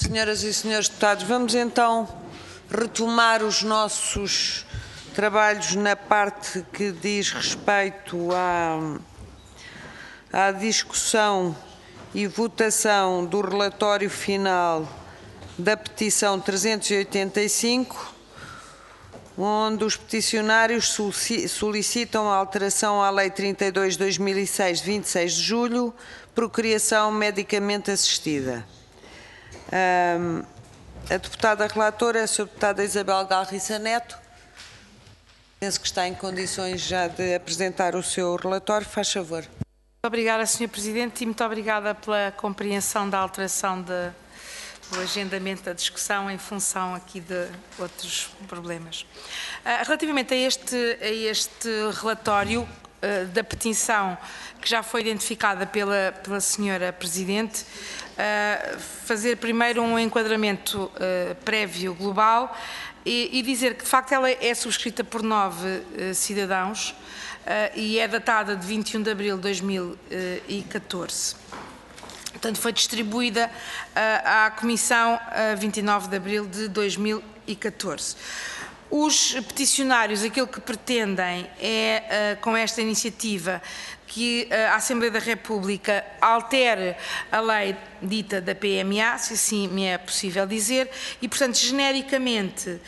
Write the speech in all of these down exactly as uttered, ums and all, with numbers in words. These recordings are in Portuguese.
Senhoras e senhores deputados, vamos então retomar os nossos trabalhos na parte que diz respeito à, à discussão e votação do relatório final da petição trezentos e oitenta e cinco, onde os peticionários solicitam a alteração à Lei trinta e dois barra dois mil e seis, de vinte e seis de julho, procriação medicamente assistida. Um, a deputada relatora é a senhora deputada Isabel Galriça Neto. Penso que está em condições já de apresentar o seu relatório. Faz favor. Muito obrigada, senhor Presidente, e muito obrigada pela compreensão da alteração de, do agendamento da discussão em função aqui de outros problemas. Uh, relativamente a este, a este relatório uh, da petição que já foi identificada pela, pela senhora Presidente, uh, fazer primeiro um enquadramento uh, prévio global e, e dizer que, de facto, ela é subscrita por nove uh, cidadãos uh, e é datada de vinte e um de abril de dois mil e catorze. Portanto, foi distribuída uh, à Comissão a uh, vinte e nove de abril de dois mil e catorze. Os peticionários, aquilo que pretendem é, uh, com esta iniciativa, que a Assembleia da República altere a lei dita da P M A, se assim me é possível dizer, e, portanto, genericamente, uh,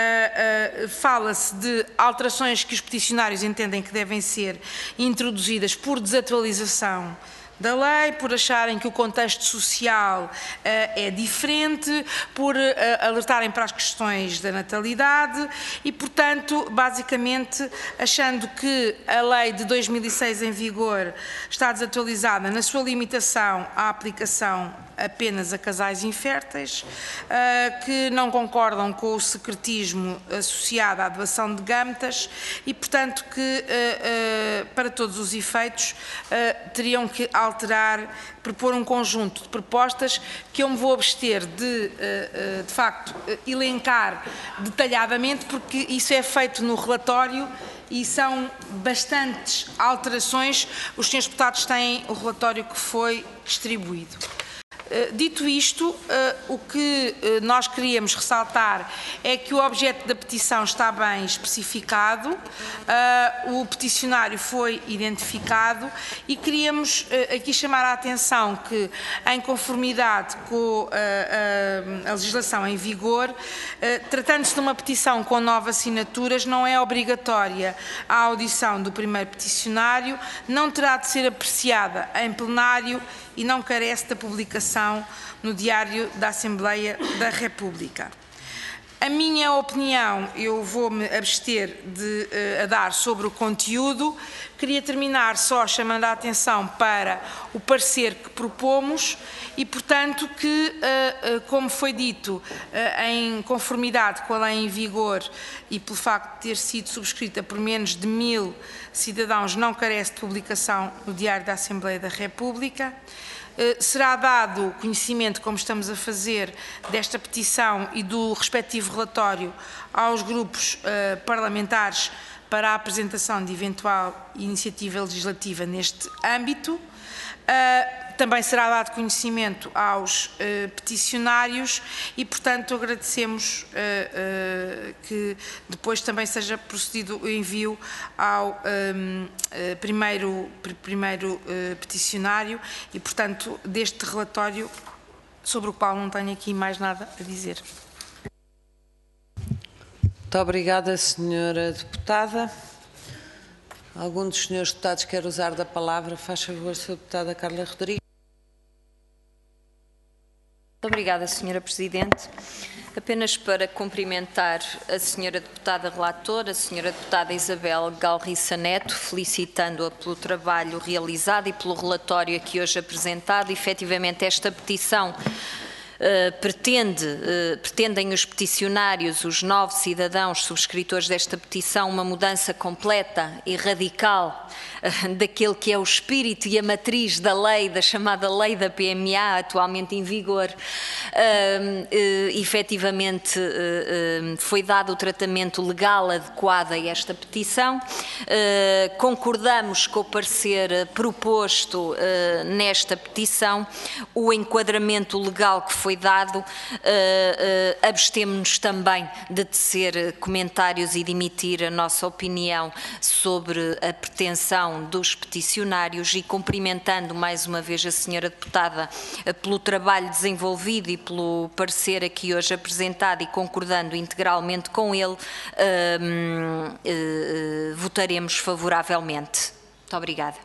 uh, fala-se de alterações que os peticionários entendem que devem ser introduzidas por desatualização da lei, por acharem que o contexto social uh, é diferente, por uh, alertarem para as questões da natalidade e, portanto, basicamente, achando que a lei de dois mil e seis em vigor está desatualizada na sua limitação à aplicação apenas a casais inférteis, uh, que não concordam com o secretismo associado à doação de gametas e, portanto, que, uh, uh, para todos os efeitos, uh, teriam que alterar, propor um conjunto de propostas que eu me vou abster de, de facto, elencar detalhadamente, porque isso é feito no relatório e são bastantes alterações. Os senhores deputados têm o relatório que foi distribuído. Dito isto, o que nós queríamos ressaltar é que o objeto da petição está bem especificado, o peticionário foi identificado e queríamos aqui chamar a atenção que, em conformidade com a legislação em vigor, tratando-se de uma petição com nove assinaturas, não é obrigatória a audição do primeiro peticionário, não terá de ser apreciada em plenário e não carece da publicação no Diário da Assembleia da República. A minha opinião, eu vou-me abster de uh, a dar sobre o conteúdo. Queria terminar só chamando a atenção para o parecer que propomos e, portanto, que, uh, uh, como foi dito, uh, em conformidade com a lei em vigor e pelo facto de ter sido subscrita por menos de mil cidadãos, não carece de publicação no Diário da Assembleia da República. Será dado conhecimento, como estamos a fazer, desta petição e do respectivo relatório aos grupos uh, parlamentares para a apresentação de eventual iniciativa legislativa neste âmbito. Uh, também será dado conhecimento aos uh, peticionários e, portanto, agradecemos uh, uh, que depois também seja procedido o envio ao um, uh, primeiro, primeiro uh, peticionário e, portanto, deste relatório, sobre o qual não tenho aqui mais nada a dizer. Muito obrigada, senhora deputada. Algum dos senhores deputados quer usar da palavra? Faz favor, senhora deputada Carla Rodrigues. Muito obrigada, senhora Presidente. Apenas para cumprimentar a senhora deputada relatora, a senhora deputada Isabel Galriça Neto, felicitando-a pelo trabalho realizado e pelo relatório aqui hoje apresentado. Efetivamente, esta petição Uh, pretende, uh, pretendem os peticionários, os nove cidadãos subscritores desta petição, uma mudança completa e radical uh, daquele que é o espírito e a matriz da lei, da chamada lei da P M A, atualmente em vigor. Uh, uh, efetivamente, uh, uh, foi dado o tratamento legal adequado a esta petição. Uh, concordamos com o parecer proposto uh, nesta petição, o enquadramento legal que foi foi dado, uh, uh, abstemos-nos também de tecer comentários e de emitir a nossa opinião sobre a pretensão dos peticionários e cumprimentando mais uma vez a senhora deputada uh, pelo trabalho desenvolvido e pelo parecer aqui hoje apresentado e concordando integralmente com ele, uh, uh, uh, votaremos favoravelmente. Muito obrigada.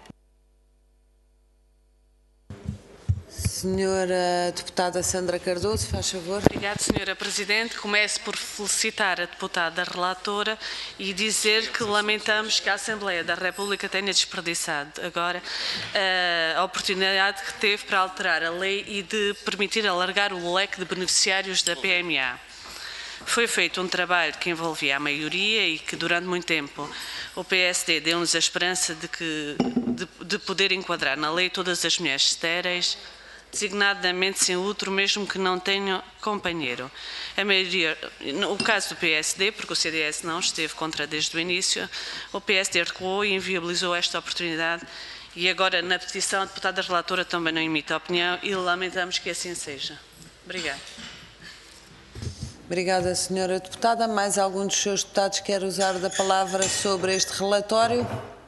Senhora Deputada Sandra Cardoso, faz favor. Obrigada, Senhora Presidente. Começo por felicitar a deputada relatora e dizer que lamentamos que a Assembleia da República tenha desperdiçado agora a oportunidade que teve para alterar a lei e de permitir alargar o leque de beneficiários da P M A. Foi feito um trabalho que envolvia a maioria e que durante muito tempo o P S D deu-nos a esperança de, que, de, de poder enquadrar na lei todas as mulheres estéreis, designadamente sem útero, mesmo que não tenham companheiro. A maioria, no caso do P S D, porque o C D S não esteve contra desde o início, o P S D recuou e inviabilizou esta oportunidade e agora na petição a deputada relatora também não emite a opinião e lamentamos que assim seja. Obrigada. Obrigada, senhora deputada. Mais algum dos seus deputados quer usar da palavra sobre este relatório?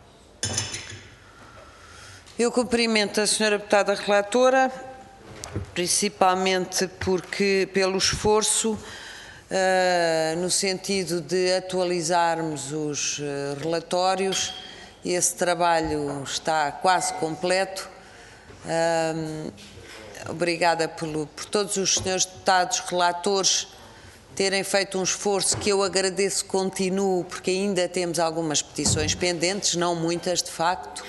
Eu cumprimento a senhora deputada relatora, principalmente porque pelo esforço uh, no sentido de atualizarmos os uh, relatórios. Esse trabalho está quase completo. Uh, obrigada pelo, por todos os senhores deputados relatores terem feito um esforço que eu agradeço continuo, porque ainda temos algumas petições pendentes, não muitas de facto,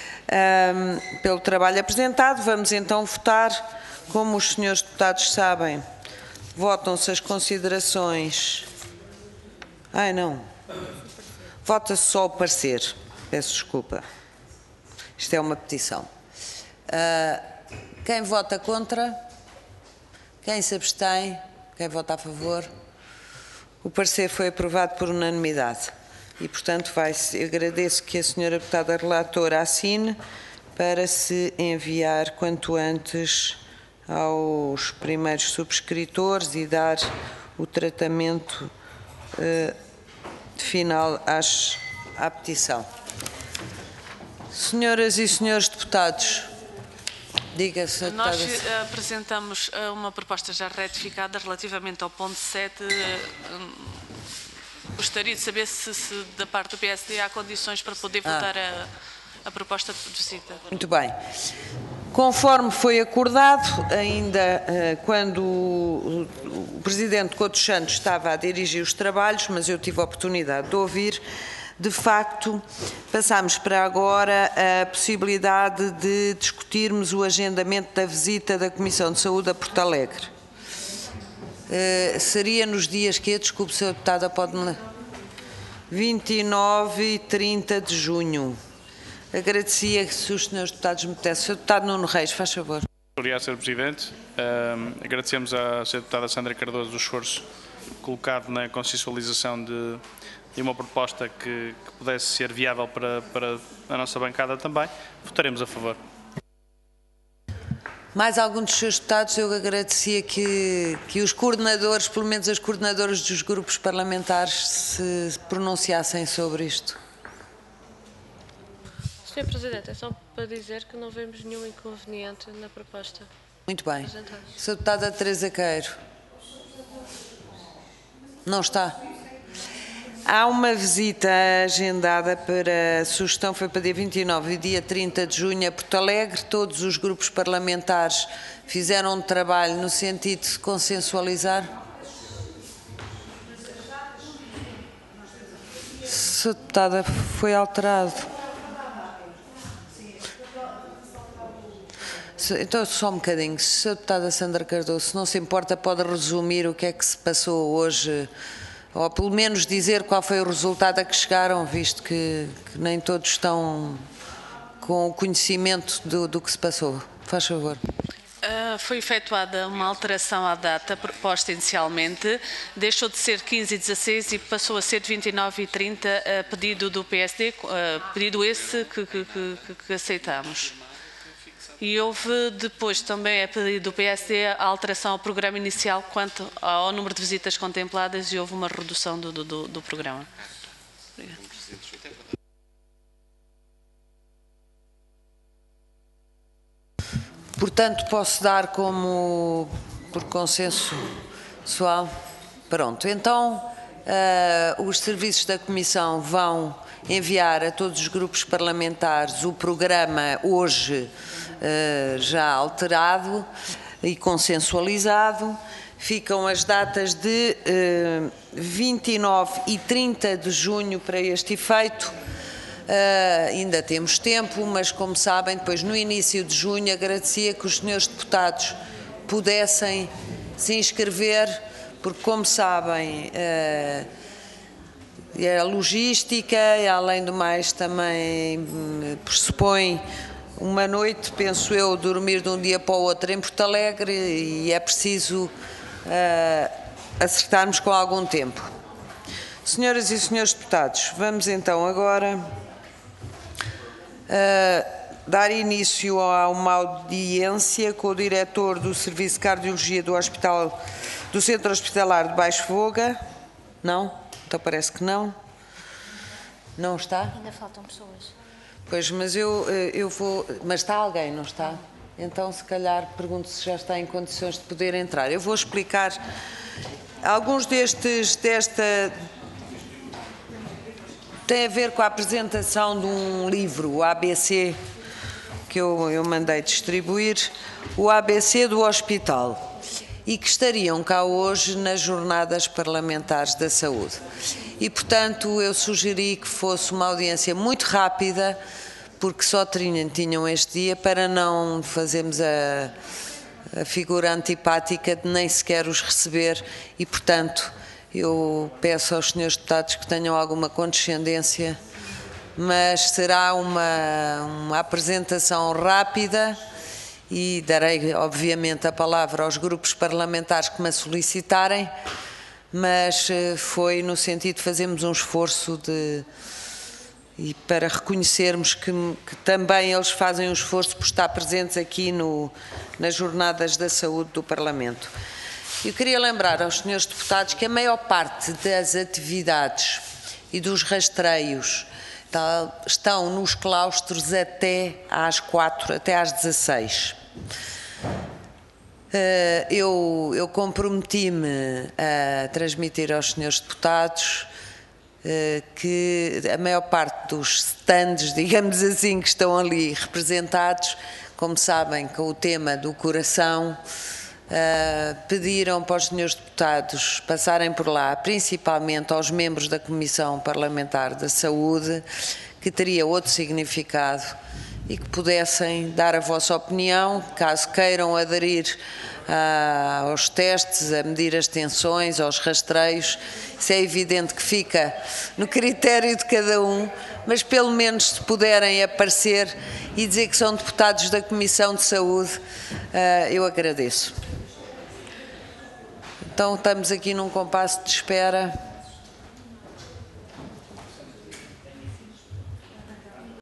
um, pelo trabalho apresentado. Vamos então votar. Como os senhores deputados sabem, votam-se as considerações... Ai, não. Vota-se só o parecer. Peço desculpa. Isto é uma petição. Uh, quem vota contra? Quem se abstém? Quem vota a favor? O parecer foi aprovado por unanimidade e, portanto, vai agradeço que a senhora deputada relatora assine para se enviar quanto antes aos primeiros subscritores e dar o tratamento uh, final às, à petição. Senhoras e senhores deputados, diga-se. Nós uh, apresentamos uh, uma proposta já retificada relativamente ao ponto sete. Uh, gostaria de saber se, se da parte do P S D há condições para poder ah. votar a, a proposta de visita. Muito bem. Conforme foi acordado, ainda uh, quando o, o Presidente Couto Santos estava a dirigir os trabalhos, mas eu tive a oportunidade de ouvir, de facto, passámos para agora a possibilidade de discutirmos o agendamento da visita da Comissão de Saúde a Porto Alegre. Uh, seria nos dias que, desculpe, senhora deputada, pode-me... vinte e nove e trinta de junho. Agradecia que se os senhores deputados me dessem. senhor Deputado Nuno Reis, faz favor. Obrigado, senhor Presidente. Uh, agradecemos à senhora Deputada Sandra Cardoso o esforço colocado na consensualização de, de uma proposta que, que pudesse ser viável para, para a nossa bancada também. Votaremos a favor. Mais algum dos seus deputados? Eu agradecia que, que os coordenadores, pelo menos as coordenadoras dos grupos parlamentares, se pronunciassem sobre isto. senhor Presidente, é só para dizer que não vemos nenhum inconveniente na proposta. Muito bem. senhora Deputada Teresa Queiro. Não está? Há uma visita agendada para, a sugestão foi para dia vinte e nove e dia trinta de junho a Porto Alegre. Todos os grupos parlamentares fizeram um trabalho no sentido de se consensualizar. senhora Deputada, foi alterado. Então, só um bocadinho. senhora Deputada Sandra Cardoso, se não se importa, pode resumir o que é que se passou hoje, ou pelo menos dizer qual foi o resultado a que chegaram, visto que, que nem todos estão com o conhecimento do, do que se passou. Faz favor. Uh, foi efetuada uma alteração à data proposta inicialmente, deixou de ser quinze e dezasseis e passou a ser vinte e nove e trinta, a pedido do P S D, uh, pedido esse que, que, que, que aceitamos. E houve depois também a pedido do P S D a alteração ao programa inicial quanto ao número de visitas contempladas e houve uma redução do, do, do programa. Obrigada. Portanto, posso dar como por consenso pessoal? Pronto. Então, uh, os serviços da Comissão vão enviar a todos os grupos parlamentares o programa hoje uh, já alterado e consensualizado. Ficam as datas de uh, vinte e nove e trinta de junho para este efeito. Uh, ainda temos tempo, mas como sabem, depois no início de junho agradecia que os senhores deputados pudessem se inscrever, porque como sabem, uh, a logística e além do mais também um, pressupõe uma noite, penso eu, dormir de um dia para o outro em Porto Alegre e é preciso uh, acertarmos com algum tempo. Senhoras e senhores deputados, vamos então agora Uh, dar início a uma audiência com o diretor do Serviço de Cardiologia do Hospital, do Centro Hospitalar de Baixo Voga. Não? Então parece que não. Não está? Ainda faltam pessoas. Pois, mas eu, eu vou... Mas está alguém, não está? Então, se calhar, pergunto se já está em condições de poder entrar. Eu vou explicar alguns destes, desta... Tem a ver com a apresentação de um livro, o A B C, que eu, eu mandei distribuir, o A B C do Hospital, e que estariam cá hoje nas Jornadas Parlamentares da Saúde. E, portanto, eu sugeri que fosse uma audiência muito rápida, porque só tinham este dia, para não fazermos a, a figura antipática de nem sequer os receber e, portanto, eu peço aos senhores deputados que tenham alguma condescendência, mas será uma, uma apresentação rápida e darei, obviamente, a palavra aos grupos parlamentares que me solicitarem, mas foi no sentido de fazermos um esforço de, e para reconhecermos que, que também eles fazem um esforço por estar presentes aqui no, nas Jornadas da Saúde do Parlamento. Eu queria lembrar aos senhores deputados que a maior parte das atividades e dos rastreios estão nos claustros até às quatro, até às dezasseis. Eu, eu comprometi-me a transmitir aos senhores deputados que a maior parte dos stands, digamos assim, que estão ali representados, como sabem, com o tema do coração, Uh, pediram para os senhores deputados passarem por lá, principalmente aos membros da Comissão Parlamentar da Saúde, que teria outro significado e que pudessem dar a vossa opinião, caso queiram aderir uh, aos testes, a medir as tensões, aos rastreios. Isso é evidente que fica no critério de cada um, mas pelo menos se puderem aparecer e dizer que são deputados da Comissão de Saúde, uh, eu agradeço. Então, estamos aqui num compasso de espera.